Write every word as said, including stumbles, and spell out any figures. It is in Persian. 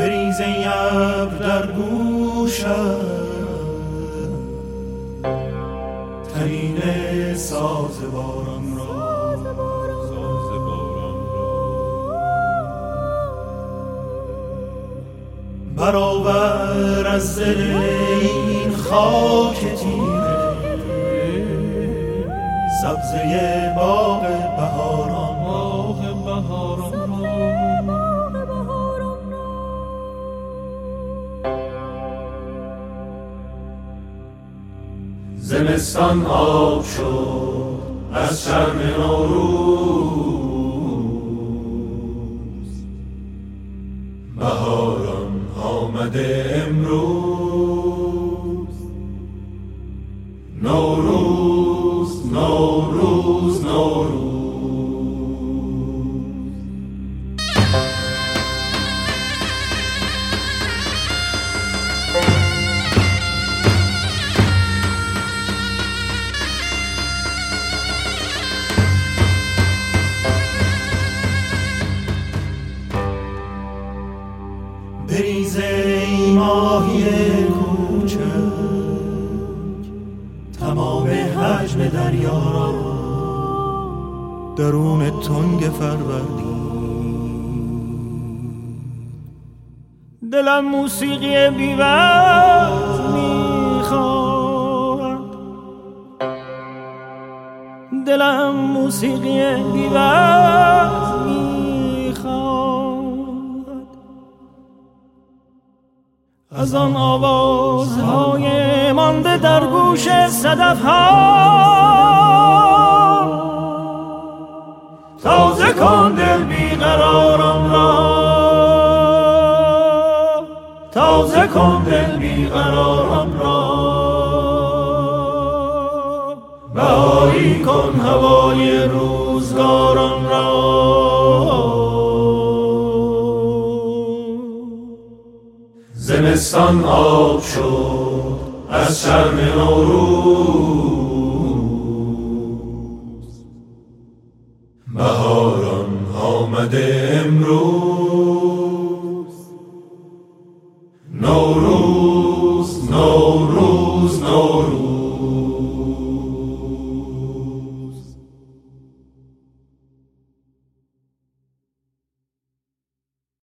بریز ای ابر در گوشم ترینه ساز باران را، ساز باران را. برآور از دل این خاک تیره سبزه باغ بهاران، باغ بهاران را. زمستان آب شد از شرم نوروز، بهاران آمده امروز. نوروز نوروز نوروز. بریز ای ماهی کوچک تمام حجم دریا را، درون تنگ فروردین. دلم موسیقی بی‌وقت میخواد، دلم موسیقی بی‌وقت میخواد، از آن آوازهای مانده در گوش صدف‌ها. تازه کن دل بیقراران را، تازه کن دل بیقراران را. بهایی کن هوای روزگاران را. زمستان آب شد از شرم نوروز، بهاران آمده امروز. نوروز